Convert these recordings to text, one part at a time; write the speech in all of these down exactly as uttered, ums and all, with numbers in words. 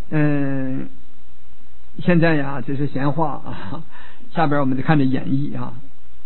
嗯、呃，现在呀这是闲话啊，下边我们就看着演绎啊。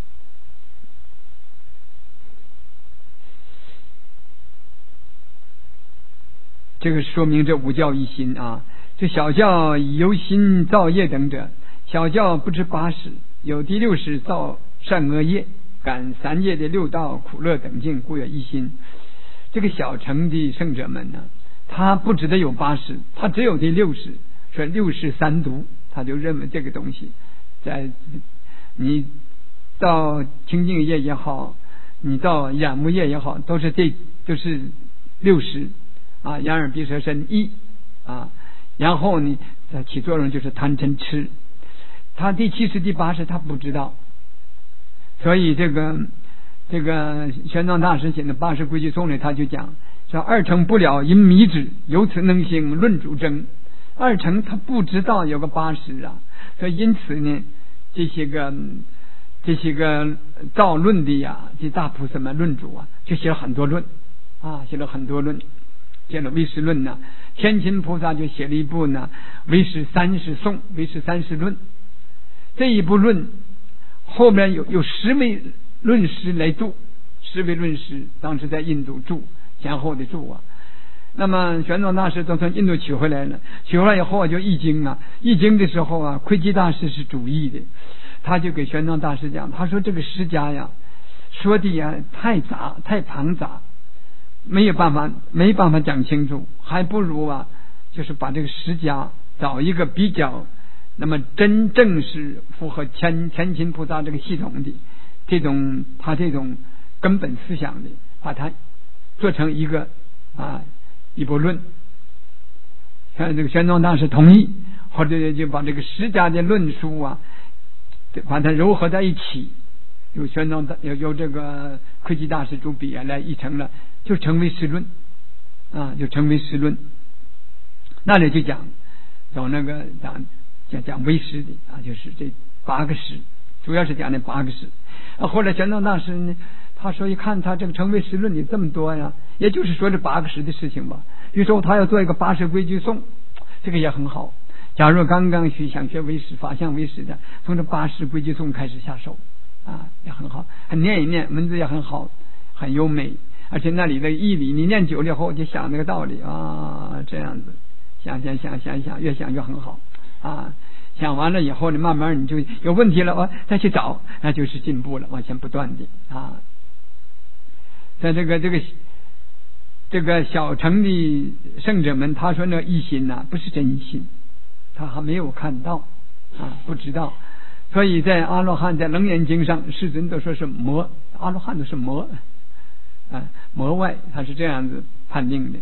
这个说明这五教一心啊，这小教以由心造业等者，小教不知八识，有第六识造善恶业，感三界的六道苦乐等境，故有一心。这个小乘的圣者们呢，他不知道有八识，他只有第六识，说六识三毒，他就认为这个东西在你到清净业也好，你到染污业也好，都是这都是六识啊，眼耳鼻舌身意啊，然后呢在起作用就是贪嗔痴。他第七识第八识他不知道，所以这个这个玄奘大师写的《八识规矩颂》里，他就讲说二乘不了因迷之，由此能行论主争。二乘他不知道有个八识啊，所以因此呢，这些个这些个造论的呀，这大菩萨们论主啊，就写了很多论啊，写了很多论，写了唯识论呢。天亲菩萨就写了一部呢唯识三十颂，唯识三十论。这一部论后面有有十位论师来注，十位论师当时在印度住，前后的住啊。那么玄奘大师都从印度取回来了，取回来以后就译经啊，译经的时候啊，窥基大师是主译的，他就给玄奘大师讲，他说这个释迦呀说的呀太杂太庞杂，没有办法没办法讲清楚，还不如啊就是把这个释迦找一个比较那么真正是符合天天亲菩萨这个系统的这种他这种根本思想的，把它做成一个啊一部论。像这个玄奘大师同意，或者就把这个释迦的论述啊把它糅合在一起，有玄奘大有有这个窥基大师主笔啊来译成了，就成为释论啊，就成为释论。那里就讲有那个讲讲讲唯识的啊，就是这八个识，主要是讲那八个识。啊，后来玄奘大师呢，他说一看他这个成唯识论里这么多呀，也就是说这八个识的事情吧。于是他要做一个八识规矩颂，这个也很好。假如刚刚学想学唯识法相唯识的，从这八识规矩颂开始下手啊，也很好，很念一念，文字也很好，很优美，而且那里的义理你念久了以后就想那个道理啊，这样子想想想想想，越想越很好啊。想完了以后呢，慢慢你就有问题了，我再去找，那就是进步了，往前不断的啊。在这个这个这个小乘的圣者们，他说那一心呐、啊、不是真心，他还没有看到啊，不知道。所以在阿罗汉在楞严经上，世尊都说是魔，阿罗汉都是魔啊，魔外，他是这样子判定的。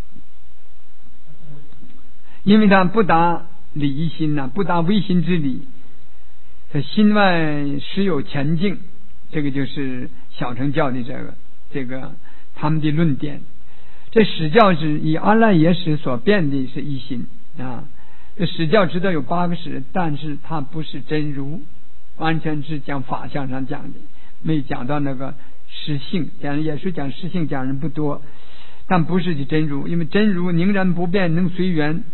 因为他不达理一心呐、啊，不达唯心之理，他心外实有前境，这个就是小乘教的这个这个他们的论点。这史教是以阿赖耶识所变的是一心啊，这史教知道有八个识，但是它不是真如，完全是讲法相上讲的，没讲到那个实性，讲也是讲实性讲人不多，但不是真如，因为真如凝然不变，能随缘。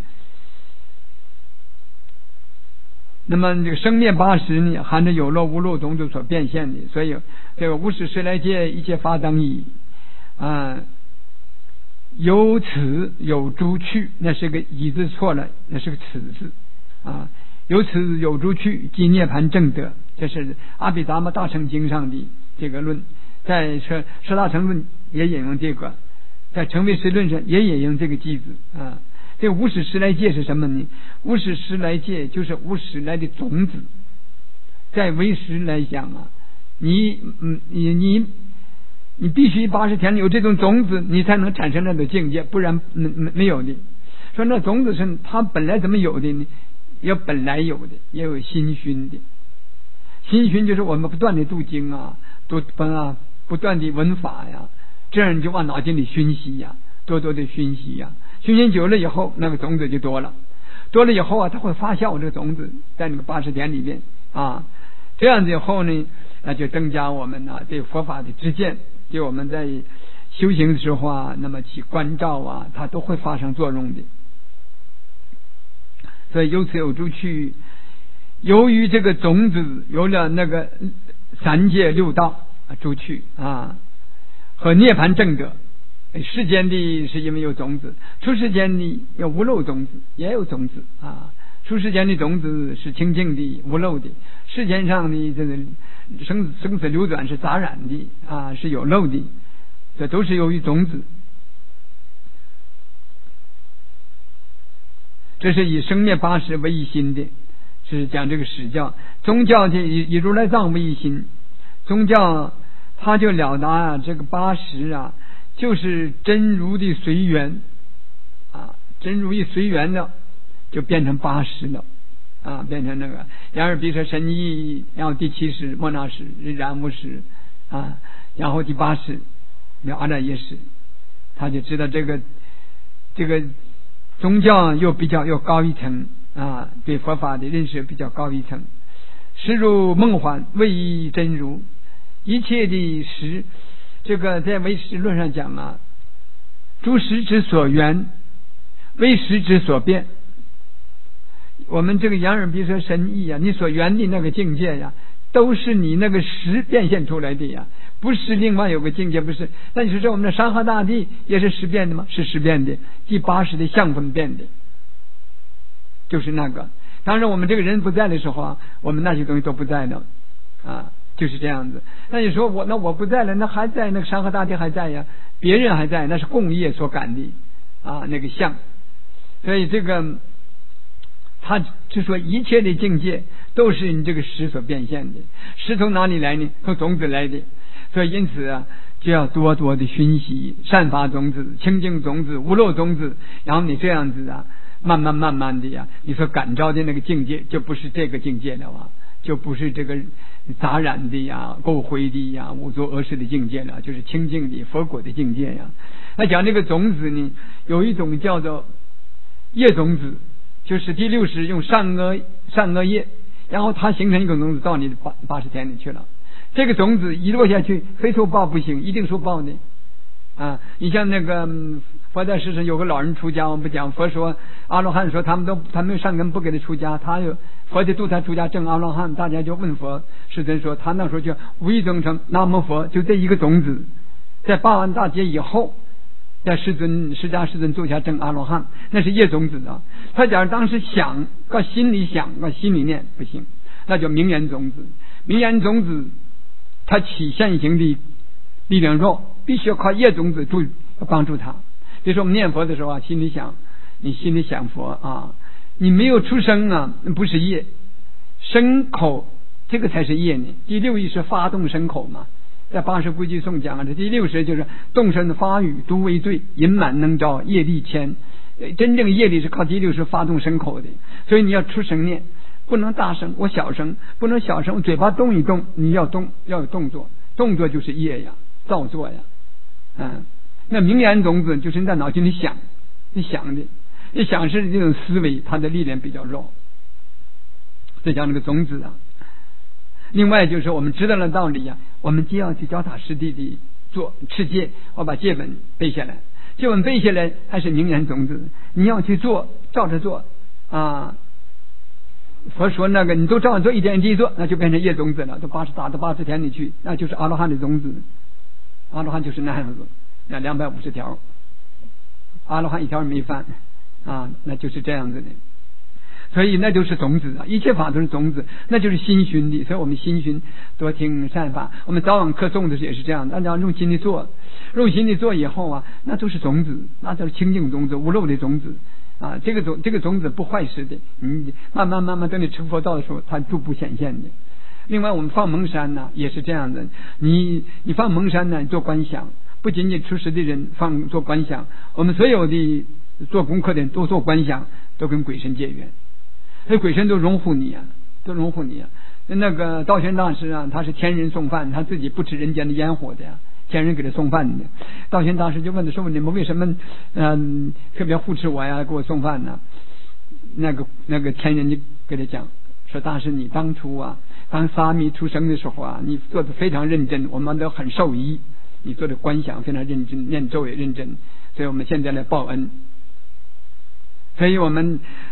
那么这个生灭八识呢，含着有漏无漏种种所变现的，所以这个无始十来界一切法等矣啊，由此有诸趣，那是个已字错了，那是个此字啊。由此有诸趣，即涅盘正德，这是阿毗达摩大乘经上的这个论，在十十大乘论也引用这个，在成唯识论上也引用这个句子啊。这无始十来界是什么呢？无始十来界就是无始来的种子。在唯识来讲啊，你嗯你你你必须八十天有这种种子，你才能产生那种境界，不然没没有的。说那种子是它本来怎么有的呢？也本来有的，也有心熏的。心熏就是我们不断的读经啊，读啊，不断的闻法呀，这样你就往脑筋里熏习呀，多多的熏习呀。熏习久了以后，那个种子就多了，多了以后啊，它会发酵，这个种子在那个八十天里面啊，这样子以后呢，那就增加我们啊对佛法的知见，对我们在修行的时候啊，那么去关照啊，它都会发生作用的。 所以由此有诸趣。由于这个种子有了那个三界六道诸趣啊，和涅槃正者，世间的是因为有种子，出世间的有无漏种子，也有种子啊。出世间的种子是清净的、无漏的，世间上的这个生生死流转是杂染的啊，是有漏的，这都是由于种子。这是以生灭八识为一心的，是讲这个史教。宗教的以以如来藏为一心，宗教他就了达啊，这个八识啊，就是真如的随缘啊，真如一随缘了，就变成八识了啊，变成那个。然而比如说神意，然后第七识莫那识、然无识啊，然后第八识了阿赖耶识，他就知道这个这个宗教又比较又高一层啊，对佛法的认识比较高一层。识如梦幻，谓一真如。一切的识，这个在唯识论上讲啊，诸识之所缘，唯识之所变。我们这个仰耳鼻舌身意啊，你所缘的那个境界呀，都是你那个识变现出来的呀，不是另外有个境界，不是。那你说这我们的山河大地也是识变的吗？是识变的。第八识的相分变的，就是那个。当然我们这个人不在的时候啊，我们那些东西都不在了啊，就是这样子。那你说我那我不在了，那还在，那个山河大地还在呀，别人还在，那是共业所感的啊，那个相。所以这个他就说一切的境界都是你这个识所变现的。识从哪里来呢？从种子来的。所以因此啊，就要多多的熏习善法种子、清净种子、无漏种子，然后你这样子啊，慢慢慢慢的呀，你所感召的那个境界就不是这个境界了啊，就不是这个杂染的呀、垢灰的呀、五浊恶世的境界了，就是清净的佛果的境界呀。那讲这个种子呢，有一种叫做业种子，就是第六识用善恶善恶业，然后它形成一个种子到你的八八十天里去了。这个种子一落下去，非受报不行，一定受报的啊！你像那个佛在世上有个老人出家，我们不讲，佛说阿罗汉说他们都他没有善根不给他出家，他有佛就度他出家证阿罗汉，大家就问佛，世尊说他那时候就无意中成南无佛，就这一个种子，在八万大劫以后，在世尊释迦世尊座下证阿罗汉，那是业种子的。他假如当时想搁心里想搁心里念不行，那叫名言种子。名言种子它起现行的力量弱，必须要靠业种子助帮助它。比如说我们念佛的时候啊，心里想，你心里想佛啊，你没有出声啊，不是业，身口这个才是业呢。第六意是发动身口嘛，在八识规矩颂讲啊，这第六识就是动身发语，独为罪，淫满能招，业力牵。真正业力是靠第六识发动身口的，所以你要出声念。不能大声，我小声，不能小声，我嘴巴动一动，你要动，要有动作，动作就是业呀，造作呀，嗯，那名言种子就是你在脑筋里想，你想的，你想是这种思维，它的力量比较弱，这叫那个种子啊。另外就是我们知道了道理呀，我们就要去脚踏实地的做持戒，我把戒本背下来，戒本背下来还是名言种子，你要去做，照着做啊。佛说那个你都照样做，一点一滴做，那就变成业种子了，都八十打到八十天里去，那就是阿罗汉的种子。阿罗汉就是那样子，那两百五十条，阿罗汉一条没犯啊，那就是这样子的。所以那就是种子啊，一切法都是种子，那就是心熏的。所以我们心熏多听善法，我们早晚课诵的也是这样，大家用心的做，用心的做以后啊，那都是种子，那都是清净种子、无漏的种子。啊，这个种这个种子不坏事的，你慢慢慢慢等你成佛道的时候，它逐步显现的。另外，我们放蒙山呢，也是这样的。你你放蒙山呢，做观想，不仅仅出世的人放做观想，我们所有的做功课的人都做观想，都跟鬼神结缘，所以鬼神都拥护你啊，都拥护你啊。那个道玄大师啊，他是天人送饭，他自己不吃人间的烟火的呀。天人给他送饭的，道玄大师就问他说：“你们为什么嗯、呃、特别护持我呀，给我送饭呢？”那个那个天人就给他讲说：“大师，你当初啊，当沙弥出生的时候啊，你做的非常认真，我们都很受益。你做的观想非常认真，念咒也认真，所以我们现在来报恩。所以我们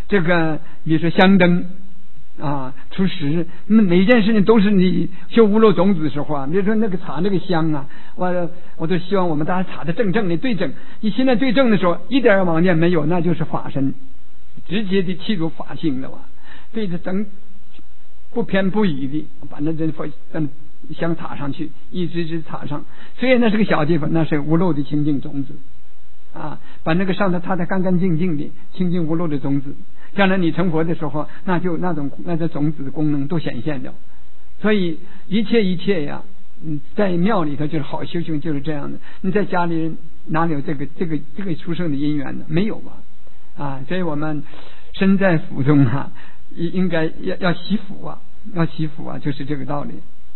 这个比如说香灯啊，出十，每件事情都是你修无漏种子的时候啊，比如说那个插那个香啊，我我都希望我们大家插的正正的对正。你现在对正的时候，一点妄念没有，那就是法身，直接的契入法性的哇，对着正不偏不倚的把那这佛香插上去，一直直插上。虽然那是个小地方，那是无漏的清净种子啊，把那个上头插的干干净净的清净无漏的种子。将来你成佛的时候，那就那种那这种子的功能都显现了。所以一切一切呀，嗯，在庙里头就是好修行，就是这样的。你在家里哪里有这个这个这个出生的因缘呢？没有啊！啊，所以我们身在福中啊，应该要要惜福啊，要惜福啊，就是这个道理。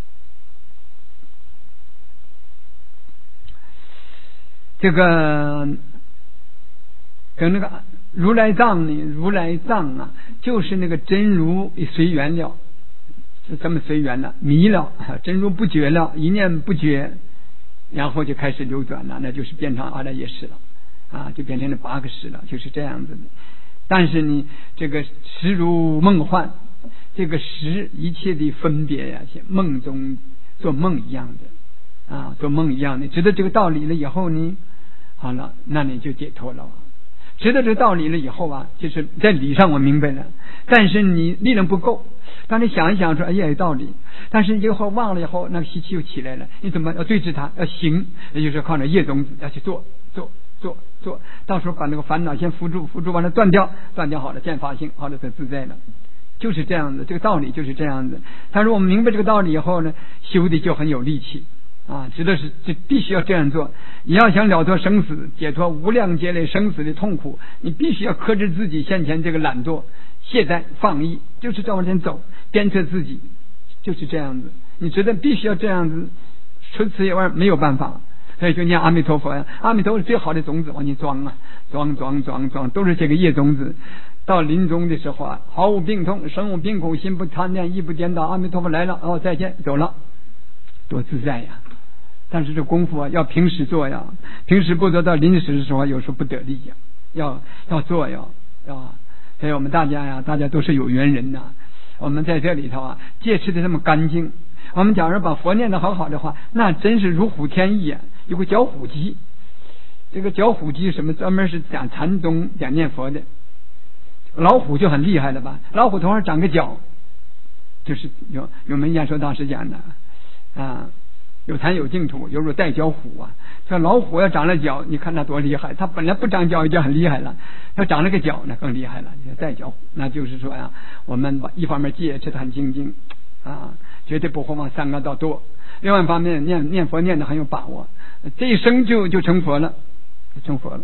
这个跟那个如来藏呢，如来藏啊，就是那个真如随缘了，就这么随缘了，迷了，真如不觉了，一念不觉，然后就开始流转了，那就是变成阿赖耶识了啊，就变成了八个识了，就是这样子的。但是呢，这个识如梦幻，这个识一切的分别呀、啊，像梦中做梦一样的啊，做梦一样的，知道这个道理了以后呢，好了，那你就解脱了。知道这个道理了以后啊，就是在理上我明白了，但是你力量不够。当你想一想说，哎呀有道理，但是以后忘了以后，那个习气又起来了。你怎么要对治它？要行，也就是靠着业种子要去做做做做，到时候把那个烦恼先扶住，扶住完了断掉，断掉好了见法性，好了就自在了。就是这样子，这个道理就是这样子。但是我们明白这个道理以后呢，修的就很有力气。啊，知道是这必须要这样做。你要想了脱生死，解脱无量劫类生死的痛苦，你必须要克制自己先前这个懒惰、懈怠、放逸，就是照往前走，鞭策自己，就是这样子。你觉得必须要这样子，除此以外没有办法。所以就念阿弥陀佛呀，阿弥陀佛是最好的种子，往进装啊，装装装装，都是这个业种子。到临终的时候啊，毫无病痛，身无病苦，心不贪恋，意不颠倒，阿弥陀佛来了，哦，再见，走了，多自在呀！但是这功夫啊，要平时做呀，平时不做到临时的时候，有时候不得力呀，要要做呀，啊！所以我们大家呀，大家都是有缘人呐。我们在这里头啊，戒持的这么干净，我们假如把佛念得好好的话，那真是如虎添翼啊！有个绞虎机，这个绞虎机什么专门是讲禅宗讲念佛的。老虎就很厉害了吧？老虎头上长个角，就是有有门演说大师讲的啊。有禅有净土，有如带角虎啊！这老虎要长了角，你看它多厉害！它本来不长角已经很厉害了，要长了个角那更厉害了，带角虎。那就是说呀，我们一方面戒持得很精进啊，绝对不会往三恶道堕；另外一方面念念佛念得很有把握，这一生就就成佛了，就成佛了。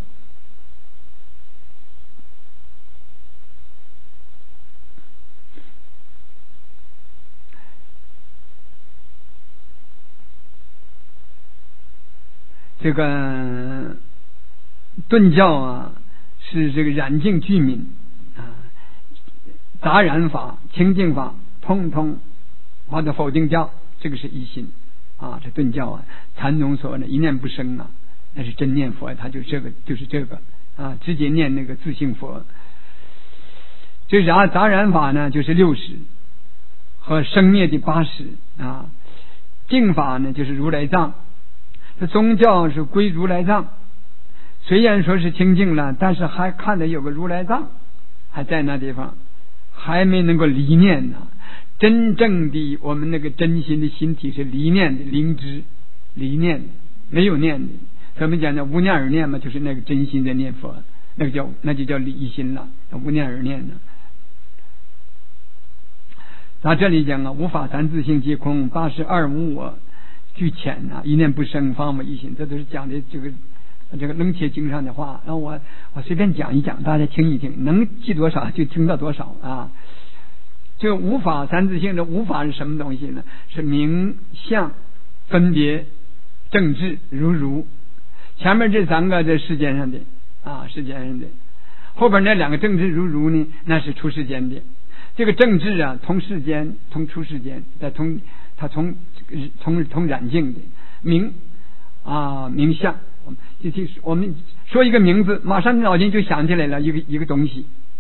这个顿教啊，是这个染净具名啊，杂染法、清净法，通通把它否定掉。这个是一心啊，这顿教啊，禅宗说的一念不生啊，那是真念佛，他就这个就是这个啊，直接念那个自性佛。这杂杂染法呢，就是六识和生灭的八识啊，净法呢就是如来藏。这宗教是归如来藏，虽然说是清净了，但是还看着有个如来藏还在那地方，还没能够离念呢。真正的我们那个真心的心体是离念的，灵知离念的，没有念的。咱们讲的无念而念嘛，就是那个真心的念佛，那个叫那就叫离心了，无念而念呢。那这里讲啊，无法三自性即空，八十二无我。具浅啊，一念不生，方为一心，这都是讲的这个这个楞伽经上的话。然后我我随便讲一讲，大家听一听，能记多少就听到多少啊。这个无法三自性的无法是什么东西呢？是名相分别正智如如。前面这三个在世间上的啊，世间上的，后边那两个正智如如呢，那是出世间的。这个正智啊，同世间，同出世间，再同它从从从染净的名啊名相，我们我们说一个名字，马上脑筋就想起来了一个一个东西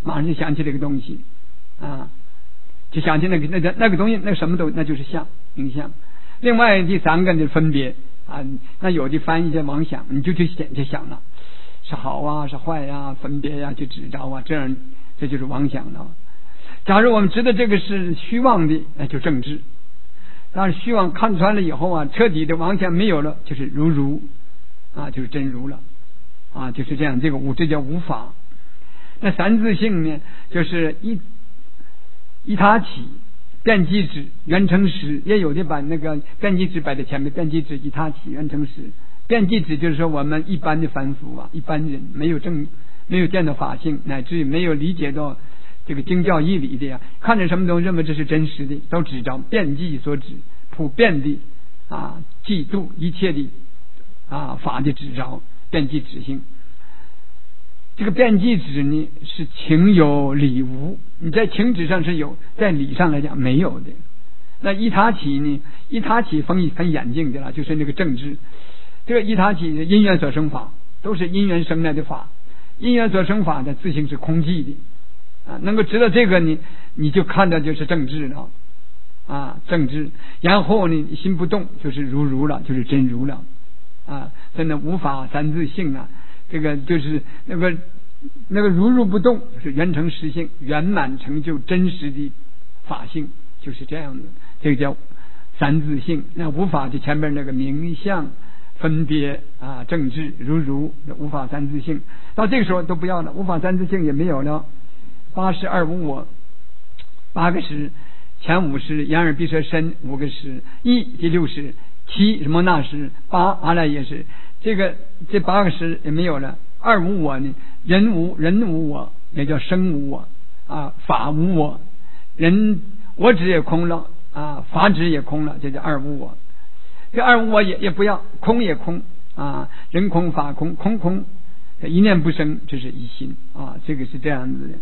马上就想起这个东西啊，就想起那个那个那个东西，那什么都那就是相影像。另外第三个就是分别啊，那有的翻译叫妄想，你就去想去想了，是好啊是坏呀、啊，分别呀、啊、去指着啊，这样这就是妄想了。假如我们知道这个是虚妄的，那就正知。但是虚妄看穿了以后啊，彻底的妄想没有了，就是如如啊，就是真如了啊，就是这样。这个无这叫无法。那三自性呢，就是一一他起遍计止缘成实，也有的把那个遍计止摆在前面，遍计止一他起缘成实。遍计止就是说我们一般的凡夫啊，一般人没有正没有见到法性，乃至于没有理解到这个经教义理的呀，看着什么东西认为这是真实的，都指着遍计所指，普遍的啊嫉妒一切的啊法的指着遍计止性。这个遍计止呢是情有理无，你在情指上是有，在理上来讲没有的。那一他起呢，一他起分分眼镜的了，就是那个正知。这个一他起因缘所生法，都是因缘生来的法，因缘所生法的自性是空寂的啊，能够知道这个呢，你就看到就是正知了啊，正知。然后呢，心不动就是如如了，就是真如了啊。真的无法三自性啊，这个就是那个那个如如不动，就是圆成实性，圆满成就真实的法性，就是这样的。这个叫三自性。那无法就前面那个名相分别啊，正知如如，无法三自性。到这个时候都不要了，无法三自性也没有了。八十二无我，八个十，前五十眼耳鼻舌身五个十，一第六十，七什么那十，八阿赖耶识，这个这八个十也没有了。二无我呢，人无人无我，也叫生无我啊，法无我，人我执也空了啊，法执也空了，这叫二无我。这二无我也也不要，空也空啊，人空法空，空空一念不生，这是一心啊，这个是这样子的。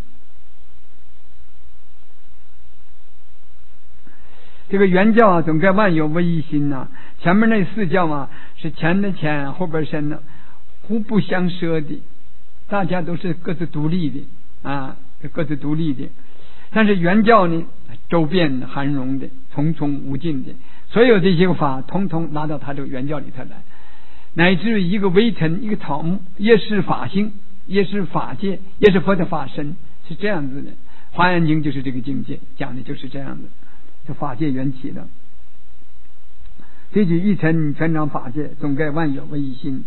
这个原教啊，总该万有为一心呐、啊。前面那四教啊，是前的前，后边深的，互不相涉的，大家都是各自独立的啊，各自独立的。但是原教呢，周遍含容的，重重无尽的，所有这些个法，通通拿到他这个原教里头来，乃至于一个微尘，一个草木，也是法性，也是法界，也是佛的法身，是这样子的。华严经就是这个境界，讲的就是这样的。这法界缘起的，这句一尘全场法界，总该万有为一心。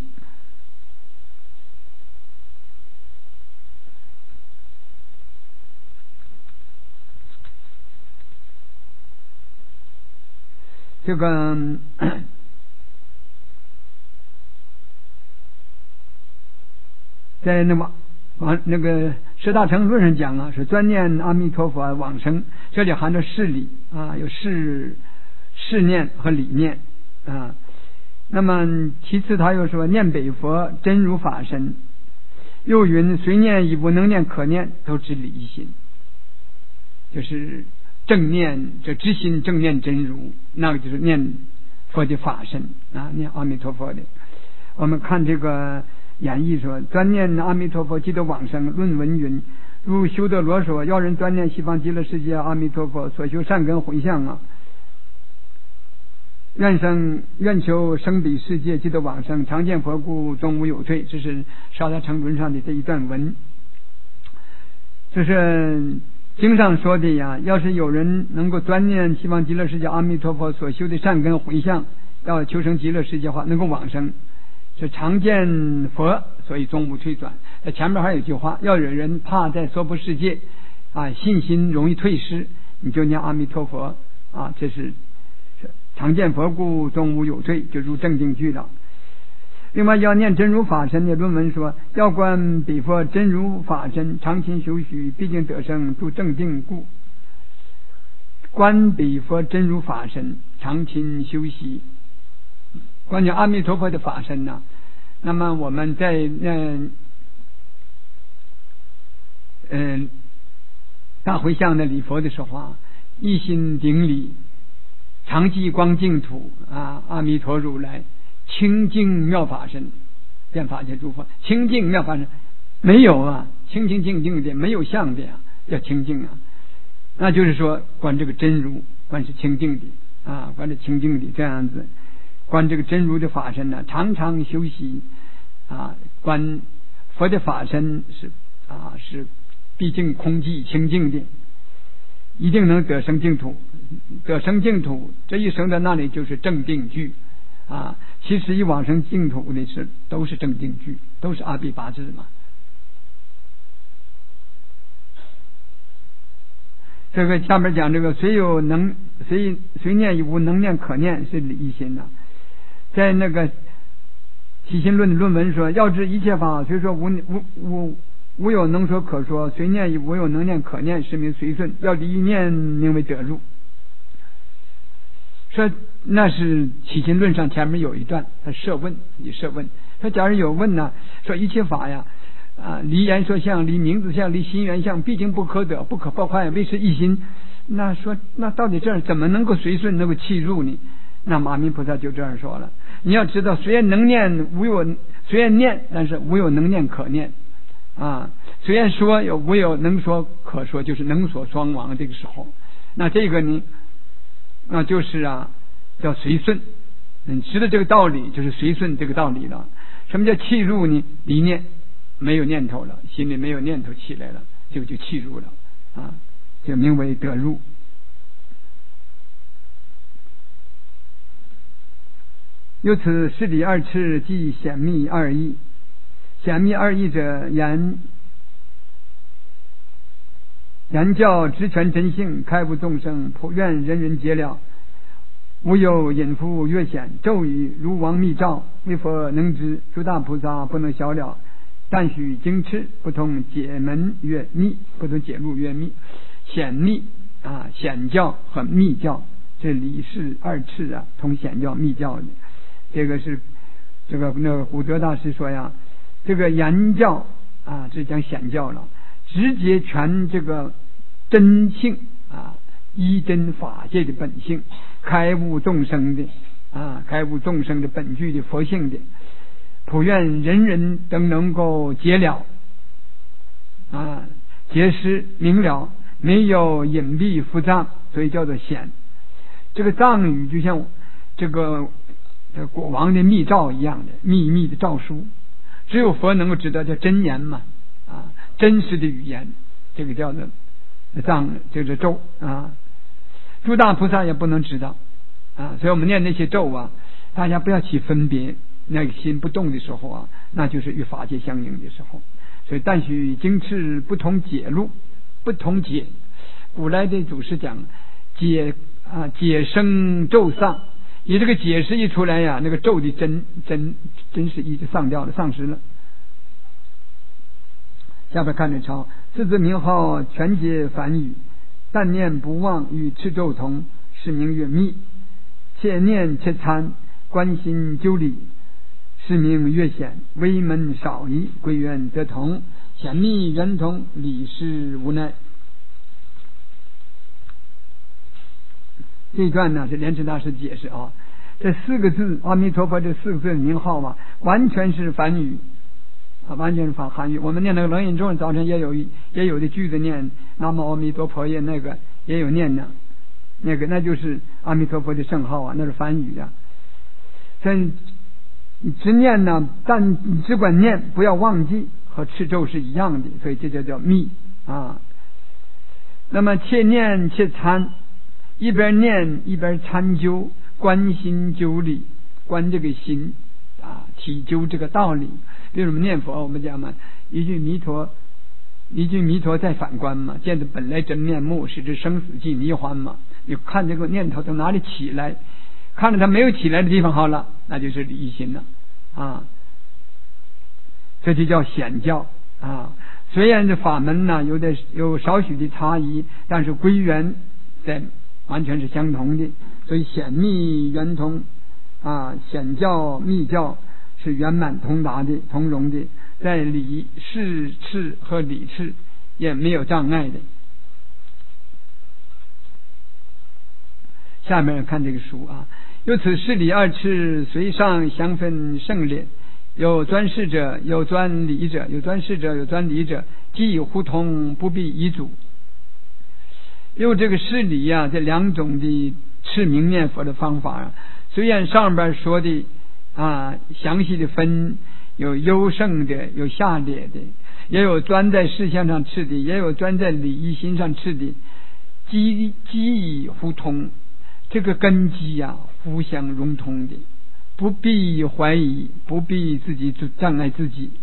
这个在那么往那个十大成论上讲啊，是专念阿弥陀佛往生，这里含着事理啊，有事事念和理念啊。那么其次他又说念北佛真如法身，又云随念已不能念可念，都知理一心，就是正念这知心正念真如，那个就是念佛的法身啊，念阿弥陀佛的。我们看这个演义说，专念阿弥陀佛即得往生。论文云，如修德罗说，要人专念西方极乐世界阿弥陀佛所修善根回向啊，愿生愿求生彼世界即得往生，常见佛故终无有退。这是少大成论上的这一段文。就是经上说的呀，要是有人能够专念西方极乐世界阿弥陀佛所修的善根回向，要求生极乐世界的话，能够往生，是常见佛，所以终无退转。前面还有一句话，要有人怕在娑婆世界啊，信心容易退失，你就念阿弥陀佛啊，这是常见佛故终无有退，就入正定句了。另外要念真如法身的论文说，要观彼佛真如法身，常勤修许，毕竟得生入正定故。观彼佛真如法身，常勤修习。关于阿弥陀佛的法身呢、啊，那么我们在嗯嗯、呃、大回向的礼佛的时候啊，一心顶礼，常记光净土啊，阿弥陀如来清净妙法身，变法界诸佛清净妙法身，没有啊， 清清净净的，没有相的呀，叫清净啊。那就是说，观这个真如，观是清净的啊，观是清净的这样子，观这个真如的法身呢，常常修习啊，观佛的法身是啊是毕竟空寂清净的，一定能得生净土。得生净土，这一生在那里就是正定具啊。其实一往生净土的是都是正定具，都是阿毗跋致嘛。这个下面讲这个虽有能虽虽念无能念可念是理一心呐、啊。在那个起心论的论文说，要知一切法虽说无无无无有能说可说，随念以无有能念可念，是名随顺。要离一念，名为得入。说那是起心论上前面有一段，他设问，你设问。说假如有问呢，说一切法呀。啊，离言说相，离名字相，离心缘相，毕竟不可得，不可破坏，为是一心。那说，那到底这样怎么能够随顺，能够契入呢？那马明菩萨就这样说了：你要知道，虽然能念无有，虽然念，但是无有能念可念啊。虽然说有无有能说可说，就是能所双亡这个时候，那这个呢，那就是啊，叫随顺。你知道这个道理，就是随顺这个道理了。什么叫契入呢？离念。没有念头了，心里没有念头起来了，这个就契入了啊，就名为得入。由此事理二次即显密二义。显密二义者，言言教知权真性，开悟众生，普愿人人皆了，无有隐伏越显，咒语如王密诏，为佛能知，诸大菩萨不能晓了。但许经持，不同解门越密，不同解路越密。显密啊，显教和密教，这理是二次啊，同显教密教的。这个是这个那个古德大师说呀，这个言教啊，这讲显教了，直接全这个真性啊，依真法界的本性，开悟众生的啊，开悟众生的本具的佛性的。普愿人人都能够解了啊，解释明了，没有隐蔽伏藏，所以叫做显。这个藏语就像这个这个国王的密诏一样的秘密的诏书，只有佛能够知道，叫真言嘛啊，真实的语言，这个叫做藏，就是咒啊。诸大菩萨也不能知道啊，所以我们念那些咒啊，大家不要起分别。那个心不动的时候啊，那就是与法界相应的时候。所以但许经持不同解路，不同解。古来的祖师讲解啊，解生咒丧。你这个解释一出来呀，那个咒的真真真实意就丧掉了，丧失了。下边看着抄，四字名号全解梵语，但念不忘与持咒同，是名曰密。切念切参，观心究理。是名越显，微门少一，归元则同，显密圆通，理事无奈。这一段呢是莲池大师解释啊，这四个字阿弥陀佛这四个字的名号嘛，完全是梵语啊，完全是梵汉语。我们念那个楞严咒早晨也有也有的句子念南无阿弥陀佛耶，那个也有念呢，那个那就是阿弥陀佛的圣号啊，那是梵语啊。真你只念呢，但你只管念，不要忘记，和持咒是一样的，所以这就叫密啊。那么切念切参，一边念一边参究，观心究理，观这个心啊，体究这个道理。比如我们念佛，我们讲嘛，一句弥陀，一句弥陀再反观嘛，见着本来真面目，使之生死即迷幻嘛。你看这个念头从哪里起来，看着它没有起来的地方好了，那就是离心了啊，这就叫显教啊。虽然这法门呢有点有少许的差异，但是归元在完全是相同的，所以显密圆通啊，显教密教是圆满通达的、通融的，在理事次和理次也没有障碍的。下面看这个书啊，由此事理二次随上相分胜劣，有专事者，有专理者，有专事者，有专理者， 记忆互通，不必遗嘱。用这个事理呀、啊，这两种的持名念佛的方法啊，虽然上边说的啊详细的分，有优胜的，有下劣的，也有专在事项上持的，也有专在理一心上持的，记记忆互通，这个根基呀、啊、互相融通的，不必怀疑，不必自己障碍自己。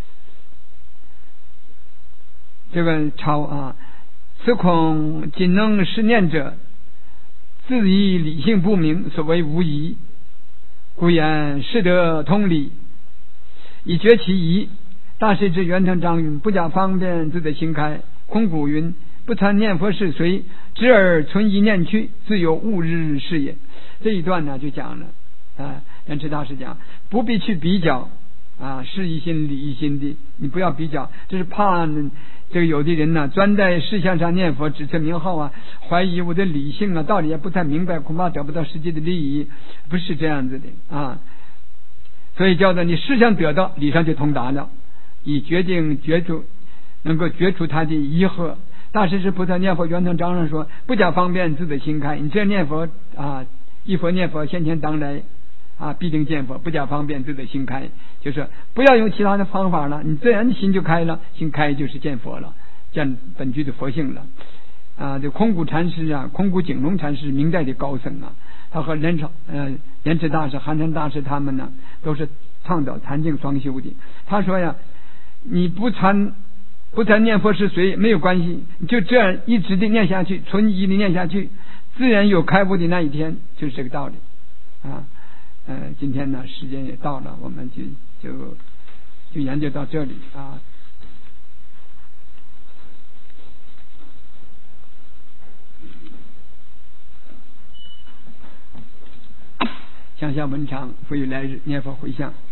这个抄啊，此恐仅能识念者，自以理性不明，所谓无疑。故言识得通理，以觉其疑。大师之圆成章云：不假方便，自得心开。空谷云：不参念佛是随，知而存一念去，自有悟日是也。这一段呢就讲了啊，圆智大师讲，不必去比较啊，事一心理一心的，你不要比较，这是怕这个有的人呢，专在事项上念佛，只称名号啊，怀疑我的理性啊，道理也不太明白，恐怕得不到实际的利益，不是这样子的啊。所以叫做你事项得到，理上就通达了，以决定决出，能够决出他的疑惑。大师是菩萨念佛圆成章上说：不假方便，自得心开。你这念佛啊，一佛念佛，现前当来啊，必定见佛。不假方便，自得心开，就是不要用其他的方法了，你自然心就开了，心开就是见佛了，见本具的佛性了啊。这空谷禅师啊，空谷景龙禅师明代的高僧啊，他和莲朝呃莲池大师、寒山大师他们呢，都是倡导禅净双修的。他说呀，你不参不参念佛是随没有关系，你就这样一直的念下去，纯一的念下去，自然有开悟的那一天，就是这个道理啊。呃，今天呢时间也到了，我们就就就研究到这里啊。向下文长，复以来日念佛回向。